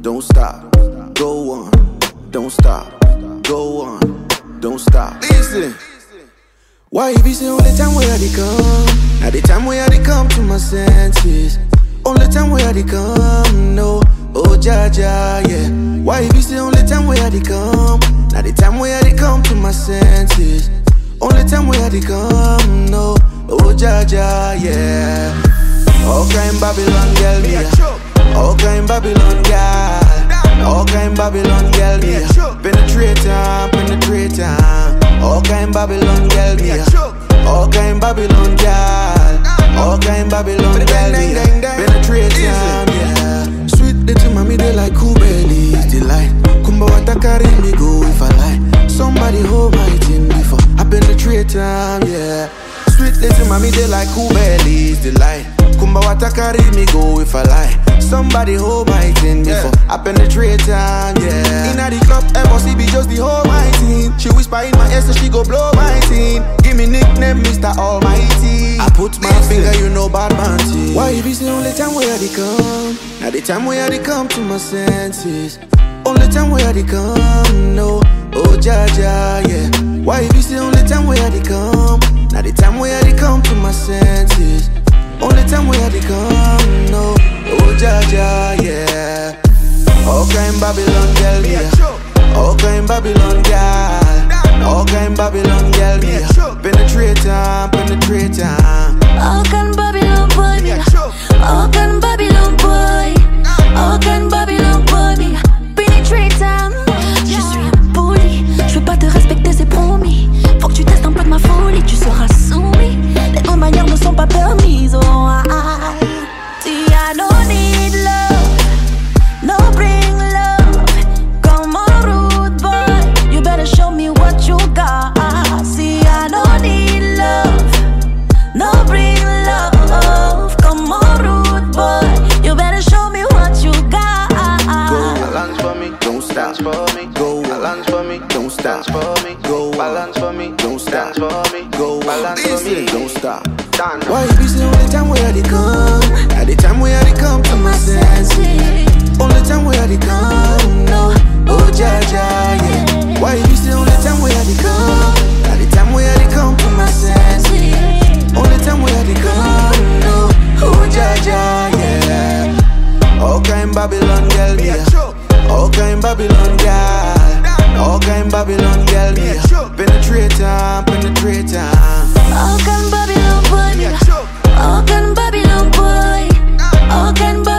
don't stop, go on, don't stop, go on, don't stop. Listen. Why you be saying all the time where I come? Now the time where I come to my senses. All the time where I come, no. Oh Jaja, yeah. Why you be saying all the time where I come? Now the time where I come to my senses. All the time where I come, no. Oh Jaja, yeah. All kind Babylon girl, me. All kind Babylon girl. All kind Babylon girl, me. Penetrator, penetrator. All kind Babylon girl, me. All kind Babylon girl. All kind Babylon girl, me. Penetrator, yeah. Sweet little mommy, they like cool bellies, delight. Kumba wata carry me go if I lie. Somebody hold my thing before I penetrate time, yeah. Sweet little mommy, they like cool bellies, delight. Kumba wata carry me go if I lie. Somebody hold my thing before I penetrate time, yeah. Inna the club, MOCB just the whole my thing. She whisper in my ear so she go blow my thing. Give me nickname Mr. Almighty. I put my finger, you know bad man thing. Why you be the only time where they come? Now the time where they come to my senses. Only time where they come, no. Oh Jaja, yeah. Why you be the only time where they come? Now the time where they come to my senses. Only time where they come, no. Oh Jaja, yeah. All kind Babylon girl, yeah. All kind Babylon girl. All kind Babylon girl, yeah. Penetrator, penetrator. All kind Babylon boy, me. All kind Babylon boy. All kind Babylon boy, me. Penetrator. Je suis un bully. Je veux pas te respecter, c'est promis. Faut que tu testes un peu de ma folie, tu seras soumis. Les bonnes manières ne sont pas permises, oh I. See, I don't need love, no bring love. Come on, rude boy, you better show me what you got. See, I don't need love, no bring love. Come on, rude boy, you better show me what you got. Balance for me, don't stop. For me, go. Balance for me, don't stop. For me, go. Balance for me, don't stop. For me, go. Balance for me, don't stop. Why you be saying all the time where they come? At the time where they come to my senses. All the time where they come, no. Oh Jaja, yeah. Why you be saying all the time where they come? At the time where they come to my senses. All the time where they come, no. Oh Jaja, yeah. All kind Babylon girl, yeah. All kind Babylon girl. All kind Babylon girl, yeah. Penetrator, penetrator. All kind Babylon boy, me. All kind Babylon boy. All kind Babylon